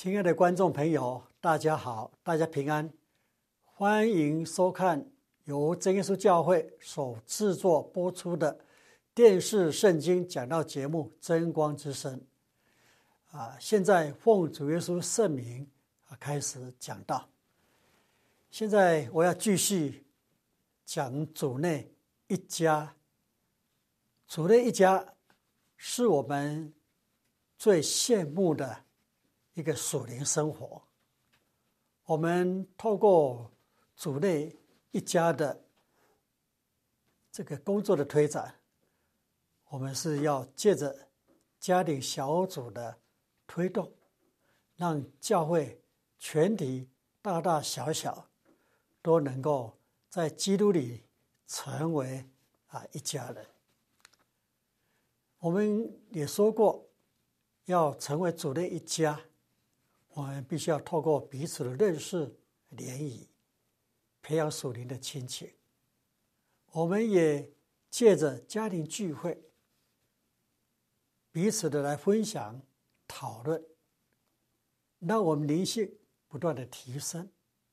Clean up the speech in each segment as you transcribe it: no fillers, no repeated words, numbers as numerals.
亲爱的观众朋友，大家好，大家平安，欢迎收看由真耶稣教会所制作播出的电视圣经讲道节目《真光之声》。现在奉主耶稣圣名开始讲道。现在我要继续讲主内一家。主内一家是我们最羡慕的一个属灵生活。我们透过主内一家的这个工作的推展，我们是要借着家庭小组的推动，让教会全体大大小小都能够在基督里成为一家人。我们也说过，要成为主内一家，我们必须要透过彼此的认识、联谊，培养属灵的亲情。我们也借着家庭聚会，彼此的来分享、讨论，让我们灵性不断的提升。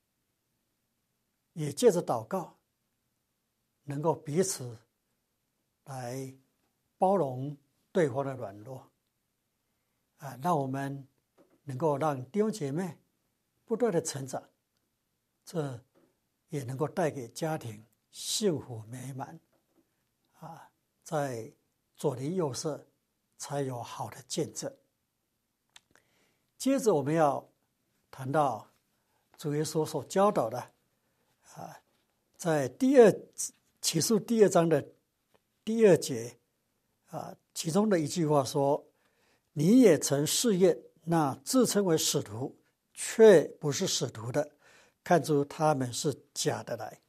也借着祷告，能够彼此来包容对方的软弱，让我们能够让弟兄姐妹不断的成长，这也能够带给家庭幸福美满，在左邻右舍才有好的见证。接着我们要谈到主耶稣所教导的，在启示第2章的第2节，其中的一句话说：你也曾试验那自称为使徒却不是使徒的，看出他们是假的来。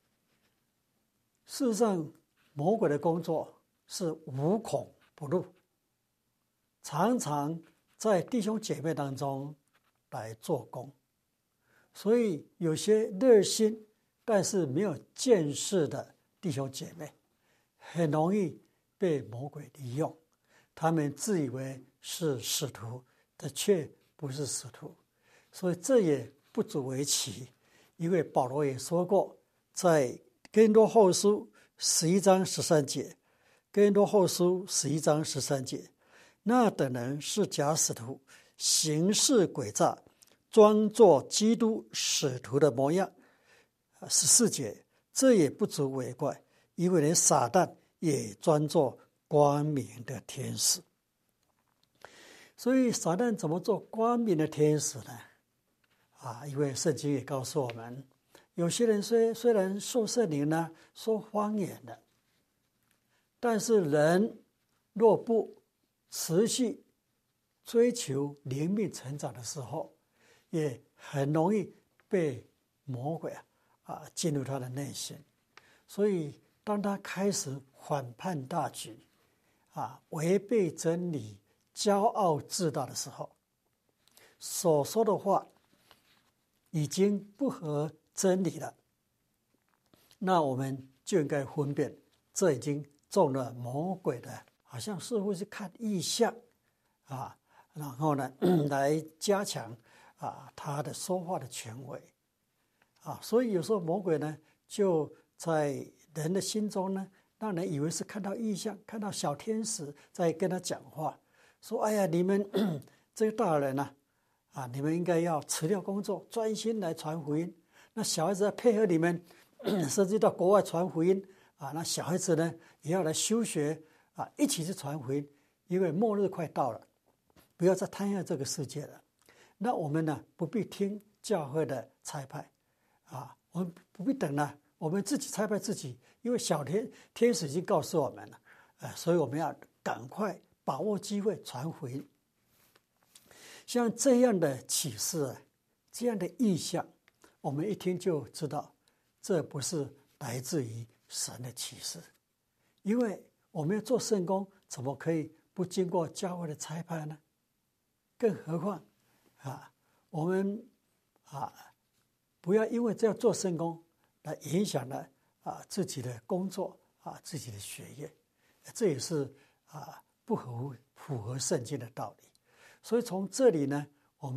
事实上，魔鬼的工作是无孔不入，常常在弟兄姐妹当中来做工。所以有些热心但是没有见识的弟兄姐妹，很容易被魔鬼利用。他们自以为是使徒，但却不是使徒。所以这也不足为奇，因为保罗也说过，在哥林多后书11章13节，哥林多后书11章13节，那等人是假使徒，行事诡诈，装作基督使徒的模样。14节，这也不足为怪，因为连撒旦也装作光明的天使。所以撒旦怎么做光明的天使呢？因为圣经也告诉我们，有些人虽然受圣灵呢，说方言的，但是人若不持续追求灵命成长的时候，也很容易被魔鬼进入他的内心。所以当他开始反叛大局，违背真理，骄傲自大的时候，所说的话已经不合真理了，那我们就应该分辨，这已经中了魔鬼的，好像似乎是看异象然后呢来加强他的说话的权威所以有时候魔鬼呢就在人的心中呢，让人以为是看到异象，看到小天使在跟他讲话，说哎呀，你们这个大人你们应该要辞掉工作，专心来传福音。那小孩子要配合你们，甚至到国外传福音那小孩子呢也要来休学一起去传福音，因为末日快到了，不要再贪爱这个世界了。那我们呢不必听教会的差派我们不必等了，我们自己差派自己，因为小天使已经告诉我们了所以我们要赶快把握机会传福音。像这样的启示这样的意象，我们一听就知道这不是来自于神的启示。因为我们要做圣工，怎么可以不经过教会的差派呢？更何况我们不要因为这样做圣工来影响了自己的工作自己的学业，这也是不符合圣经的道理。所以从这里呢，我们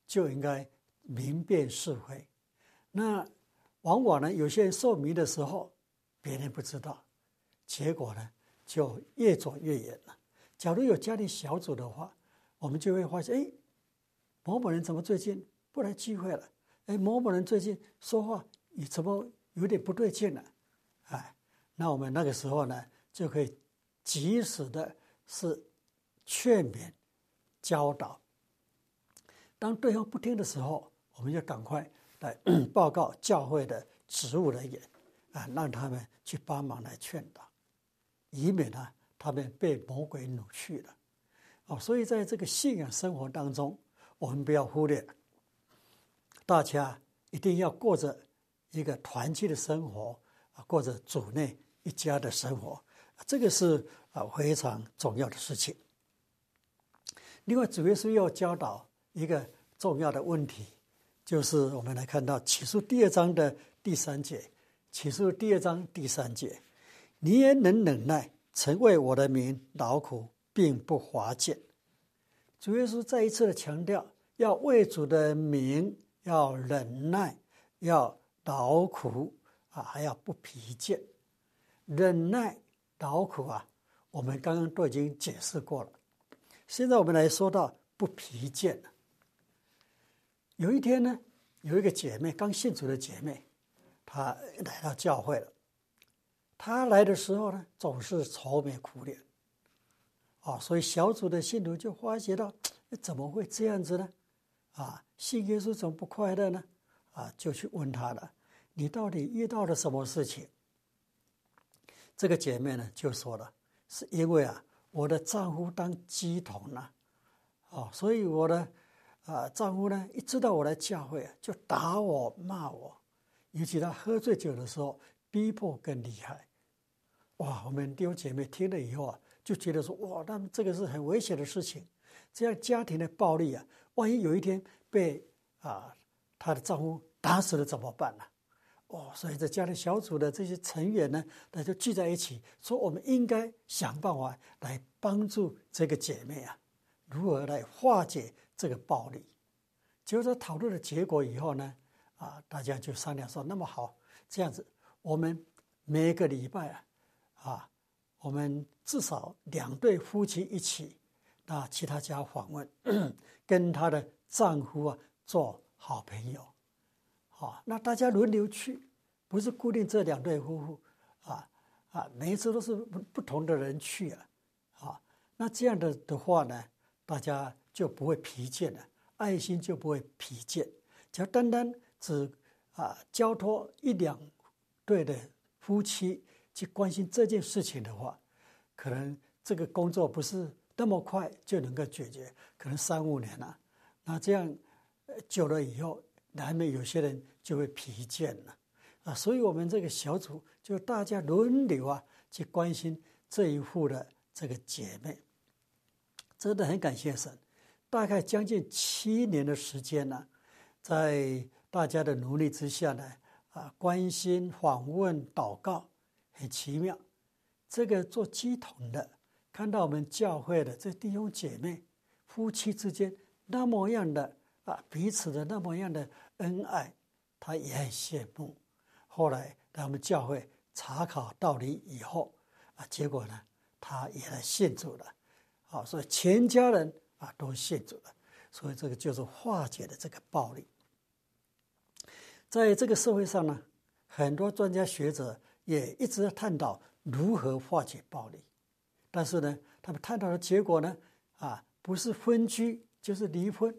就应该明辨是非。那往往呢，有些人受迷的时候，别人不知道，结果呢就越走越远了。假如有家庭小组的话，我们就会发现，某某人怎么最近不来聚会了？某某人最近说话你怎么有点不对劲了？那我们那个时候呢，就可以及时的是劝勉、教导。当对方不听的时候，我们就赶快来报告教会的职务人员，让他们去帮忙来劝导，以免呢他们被魔鬼掳去了。所以在这个信仰生活当中，我们不要忽略，大家一定要过着一个团契的生活，过着主内一家的生活，这个是非常重要的事情。另外，主耶稣要教导一个重要的问题，就是我们来看到启示第2章的第3节，启示第2章第3节，你也能忍耐，曾为我的名劳苦，并不乏倦。主耶稣再一次的强调，要为主的名要忍耐，要劳苦还要不疲倦。忍耐劳苦我们刚刚都已经解释过了。现在我们来说到不疲倦。有一天呢，有一个姐妹，刚信主的姐妹，她来到教会了。她来的时候呢，总是愁眉苦脸，所以小组的信徒就发觉到，怎么会这样子呢？信耶稣怎么不快乐呢？就去问她了，你到底遇到了什么事情？这个姐妹呢就说了，是因为我的丈夫当鸡童了，所以我的丈夫呢一知道我来教会就打我骂我，尤其他喝醉酒的时候逼迫更厉害。我们弟兄姐妹听了以后就觉得说，那这个是很危险的事情，这样家庭的暴力万一有一天被她的丈夫打死了怎么办呢？所以这家庭小组的这些成员呢，那就聚在一起，说我们应该想办法来帮助这个姐妹如何来化解这个暴力。结果在讨论的结果以后呢，大家就商量说，那么好，这样子，我们每个礼拜我们至少2对夫妻一起，那其他家访问，跟她的丈夫做好朋友。那大家轮流去，不是固定这2对夫妇每一次都是不同的人去那这样的话呢，大家就不会疲倦了，爱心就不会疲倦。只要单单只交托1-2对的夫妻去关心这件事情的话，可能这个工作不是那么快就能够解决，可能3-5年了。那这样久了以后，难免有些人就会疲倦了所以我们这个小组就大家轮流去关心这一户的这个姐妹，真的很感谢神。大概将近7年的时间呢，在大家的努力之下呢，关心、访问、祷告，很奇妙。这个做鸡童的看到我们教会的这弟兄姐妹夫妻之间那么样的彼此的那么样的恩爱，他也很羡慕。后来来我们教会查考道理以后结果呢，他也来信主了所以全家人都信主了。所以这个就是化解的这个暴力。在这个社会上呢，很多专家学者也一直在探讨如何化解暴力，但是呢，他们探讨的结果呢，不是分居就是离婚，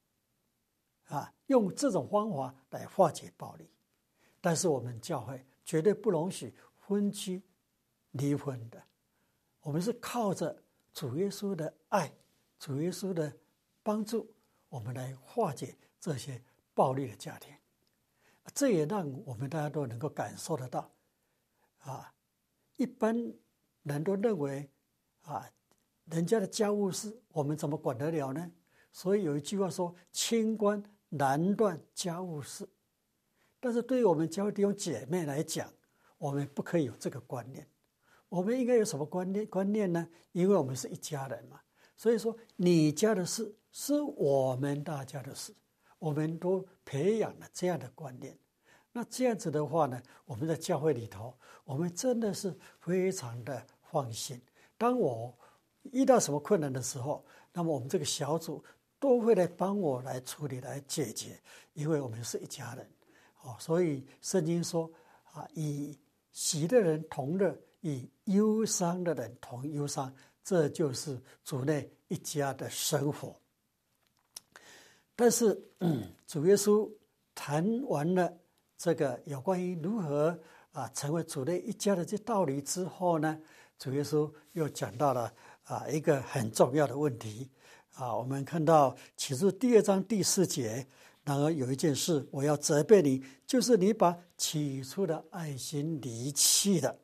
用这种方法来化解暴力。但是我们教会绝对不容许分居、离婚的。我们是靠着主耶稣的爱、主耶稣的帮助，我们来化解这些暴力的家庭。这也让我们大家都能够感受得到一般人都认为人家的家务事我们怎么管得了呢？所以有一句话说，清官难断家务事。但是对于我们教会弟兄姐妹来讲，我们不可以有这个观念。我们应该有什么观念呢？因为我们是一家人嘛，所以说你家的事是我们大家的事， 我们都培养了这样的观念。那这样子的话呢，我们在教会里头，我们真的是非常的放心。当我遇到什么困难的时候，那么我们这个小组都会来帮我来处理、来解决，因为我们是一家人。所以圣经说与喜的人同乐，与忧伤的人同忧伤，这就是主内一家的生活。但是主耶稣谈完了这个有关于如何成为主内一家的这道理之后呢，主耶稣又讲到了一个很重要的问题我们看到启示第2章第4节，然而有一件事我要责备你，就是你把起初的爱心离弃了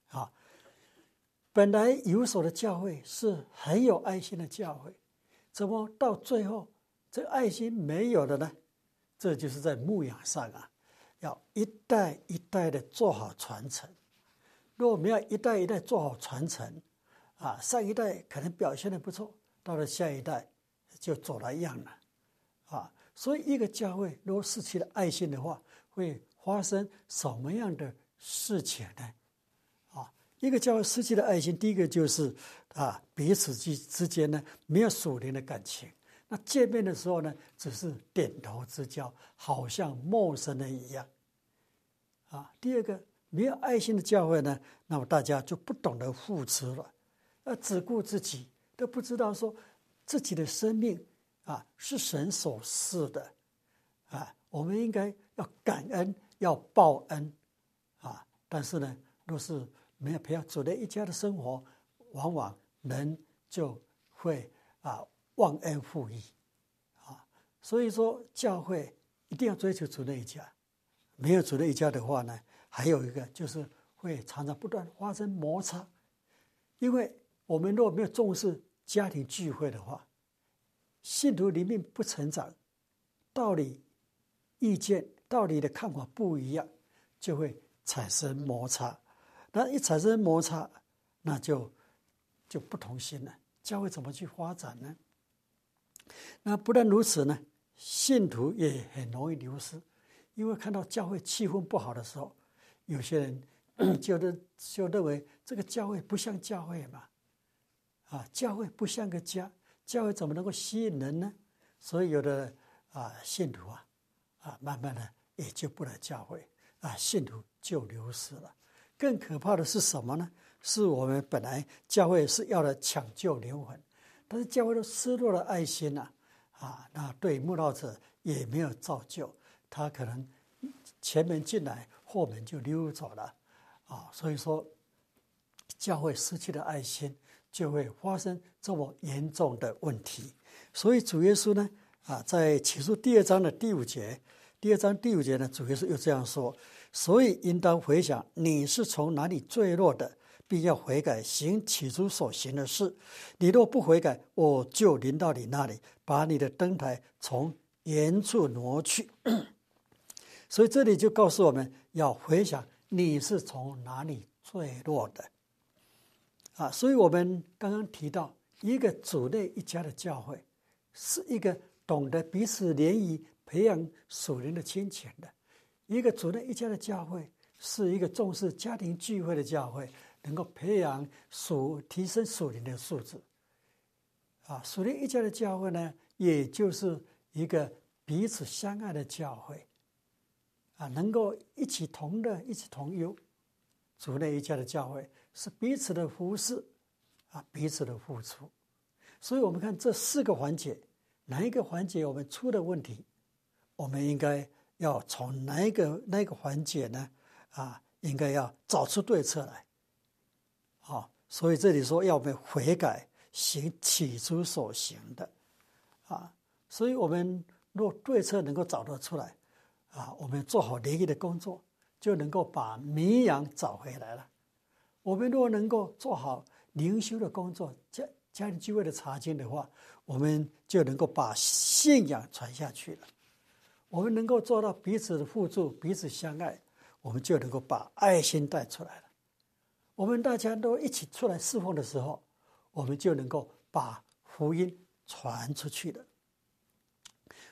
本来有所的教会是很有爱心的教会，怎么到最后这个爱心没有了呢？这就是在牧养上要一代一代的做好传承。如果我们要一代一代做好传承上一代可能表现得不错，到了下一代就走了样了所以一个教会如果失去了爱心的话，会发生什么样的事情呢？一个教会失去了爱心，第一个就是彼此之间呢没有属灵的感情，那见面的时候呢只是点头之交，好像陌生人一样第二个，没有爱心的教会呢，那么大家就不懂得付出了，只顾自己，都不知道说自己的生命是神所赐的我们应该要感恩，要报恩但是呢，若是没有培养主内一家的生活，往往人就会忘恩负义所以说教会一定要追求主内一家，没有主内一家的话呢，还有一个就是会常常不断发生摩擦，因为我们若没有重视家庭聚会的话，信徒里面不成长，道理意见道理的看法不一样，就会产生摩擦，那一产生摩擦，那就不同心了，教会怎么去发展呢？那不但如此呢，信徒也很容易流失，因为看到教会气氛不好的时候，有些人就认为这个教会不像教会嘛教会不像个家，教会怎么能够吸引人呢？所以有的信徒慢慢的也就不来教会信徒就流失了。更可怕的是什么呢？是我们本来教会是要来抢救灵魂，但是教会都失落了爱心那对慕道者也没有造就，他可能前门进来，后门就溜走了所以说教会失去了爱心，就会发生这么严重的问题。所以主耶稣呢在启示第2章的第5节，第2章第5节呢，主耶稣又这样说：所以应当回想你是从哪里坠落的，并要悔改，行起初所行的事。你若不悔改，我就临到你那里，把你的灯台从原处挪去。所以这里就告诉我们要回想你是从哪里坠落的所以我们刚刚提到，一个主内一家的教会是一个懂得彼此联谊，培养属灵的亲情的。一个主内一家的教会是一个重视家庭聚会的教会，能够培养提升属灵的素质属灵一家的教会呢，也就是一个彼此相爱的教会能够一起同乐，一起同忧。主内一家的教会是彼此的服侍彼此的付出。所以我们看这4个环节，哪一个环节我们出了问题，我们应该要从哪一个环节呢应该要找出对策来所以这里说要我们悔改，行起初所行的所以我们若对策能够找得出来我们做好联谊的工作，就能够把迷羊找回来了。我们若能够做好灵修的工作，家庭聚会的查经的话，我们就能够把信仰传下去了。我们能够做到彼此的互助，彼此相爱，我们就能够把爱心带出来了。我们大家都一起出来侍奉的时候，我们就能够把福音传出去了。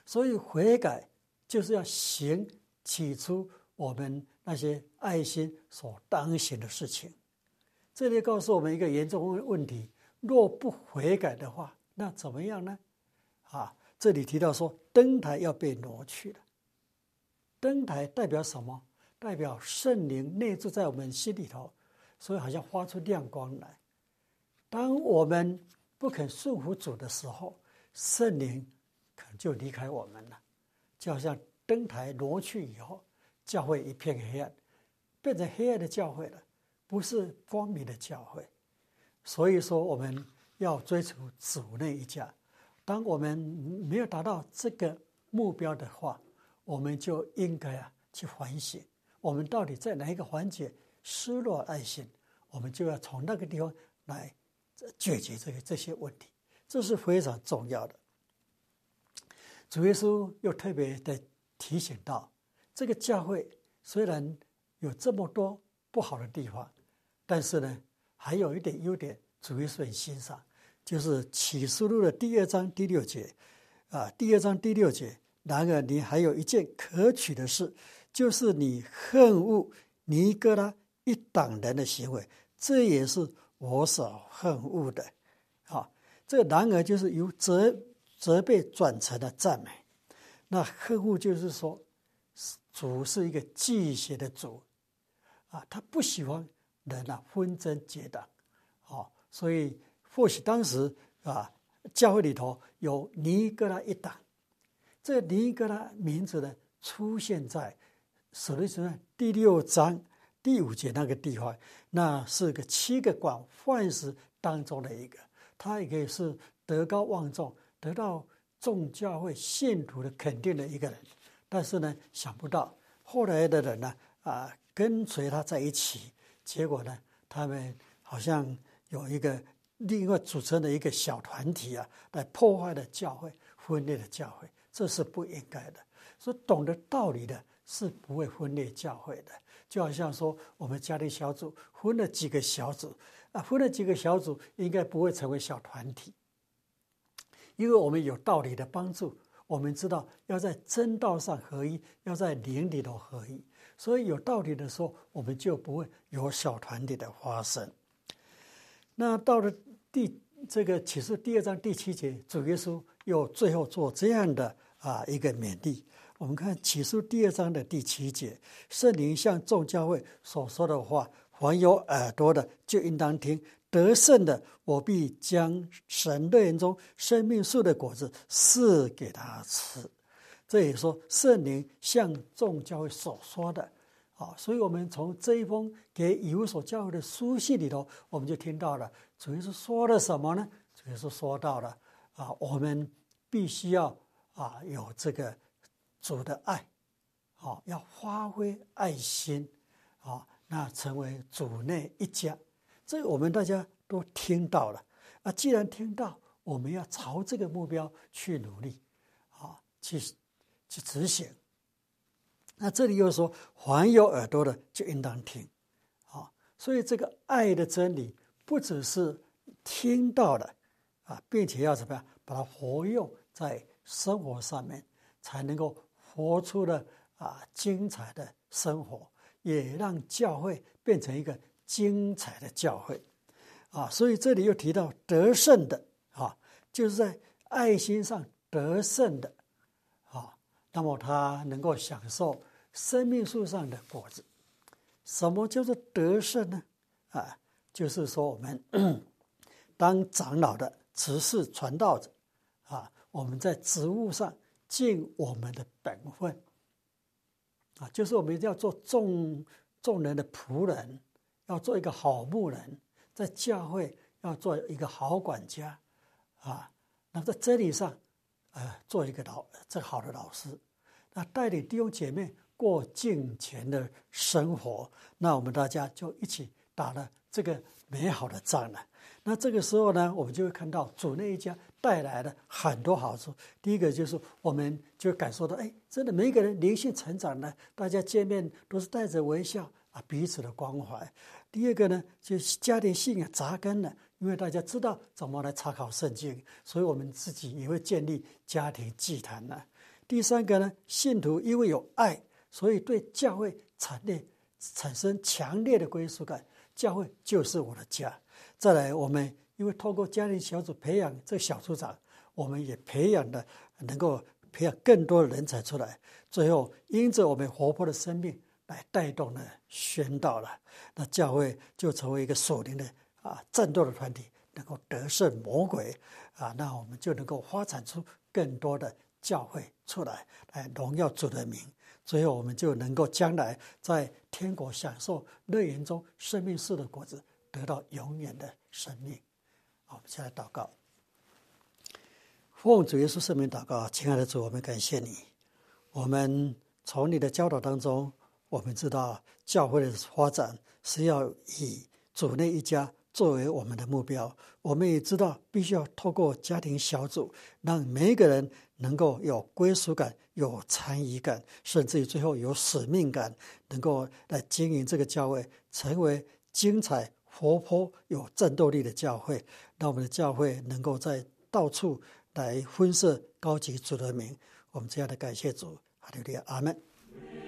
所以悔改就是要行起初我们那些爱心所当行的事情。这里告诉我们一个严重问题：若不悔改的话，那怎么样呢？这里提到说，灯台要被挪去了。灯台代表什么？代表圣灵内住在我们心里头，所以好像发出亮光来。当我们不肯顺服主的时候，圣灵可能就离开我们了，就好像灯台挪去以后，教会一片黑暗，变成黑暗的教会了，不是光明的教会。所以说，我们要追求主内一家。当我们没有达到这个目标的话，我们就应该去反省，我们到底在哪一个环节失落爱心，我们就要从那个地方来解决这些问题，这是非常重要的。主耶稣又特别的提醒到，这个教会虽然有这么多不好的地方，但是呢，还有一点优点，主耶稣很欣赏，就是启示录的第2章第6节第2章第6节，然而你还有一件可取的事，就是你恨恶尼哥拉一党人的行为，这也是我所恨恶的。这个然而就是由责备转成了赞美。那恨恶就是说，主是一个忌邪的主他不喜欢人纷争结党所以或许当时教会里头有尼哥拉一党。这个尼哥拉名字呢，出现在使徒行传第6章第5节那个地方，那是个7个管饭食当中的一个，他也可以是德高望重，得到众教会信徒的肯定的一个人。但是呢，想不到后来的人呢跟随他在一起，结果呢，他们好像有一个另外组成的一个小团体来破坏了教会，分裂了教会，这是不应该的。所以懂得道理的是不会分裂教会的。就好像说我们家庭小组分了几个小组分了几个小组应该不会成为小团体，因为我们有道理的帮助，我们知道要在真道上合一，要在灵里头合一，所以有道理的时候，我们就不会有小团体的发生。那到了这个启示第2章第7节，主耶稣又最后做这样的一个勉励。我们看启示第2章的第7节，圣灵向众教会所说的话，凡有耳朵的就应当听。得胜的，我必将神乐园中生命树的果子赐给他吃。这也说圣灵向众教会所说的所以我们从这一封给以弗所教会的书信里头，我们就听到了主耶稣说了什么呢？主耶稣说到了我们必须要有这个主的爱要发挥爱心那成为主内一家。这个我们大家都听到了既然听到，我们要朝这个目标去努力去执行。那这里又说，凡有耳朵的就应当听所以这个爱的真理不只是听到了并且要怎么样把它活用在生活上面，才能够活出了精彩的生活，也让教会变成一个精彩的教会所以这里又提到得胜的就是在爱心上得胜的那么他能够享受生命树上的果子。什么叫做得胜呢？就是说我们当长老的执事传道者我们在职务上尽我们的本分就是我们一定要做众人的仆人，要做一个好牧人，在教会要做一个好管家那在真理上做一个好的老师，那带领弟兄姐妹过敬虔的生活，那我们大家就一起打了这个美好的仗了。那这个时候呢，我们就会看到主内一家带来了很多好处。第一个就是我们就感受到真的每一个人灵性成长呢，大家见面都是带着微笑彼此的关怀。第二个呢，就是家庭信仰扎根了，因为大家知道怎么来查考圣经，所以我们自己也会建立家庭祭坛了。 第三个呢，信徒因为有爱，所以对教会产生强烈的归属感，教会就是我的家。再来，我们因为透过家庭小组培养这个小组长，我们也能够培养更多的人才出来。最后，因着我们活泼的生命来带动了宣道了，那教会就成为一个属灵的战斗的团体，能够得胜魔鬼那我们就能够发展出更多的教会出来，来荣耀主的名。最后，我们就能够将来在天国享受乐园中生命树的果子，得到永远的生命。好，我们先来祷告。奉主耶稣圣名祷告，亲爱的主，我们感谢你。我们从你的教导当中，我们知道教会的发展是要以主内一家作为我们的目标。我们也知道必须要透过家庭小组，让每一个人能够有归属感、有参与感，甚至于最后有使命感，能够来经营这个教会，成为精彩、活泼、有战斗力的教会。让我们的教会能够在到处来分设高级主的名。我们这样的感谢主，哈利路亚，阿们。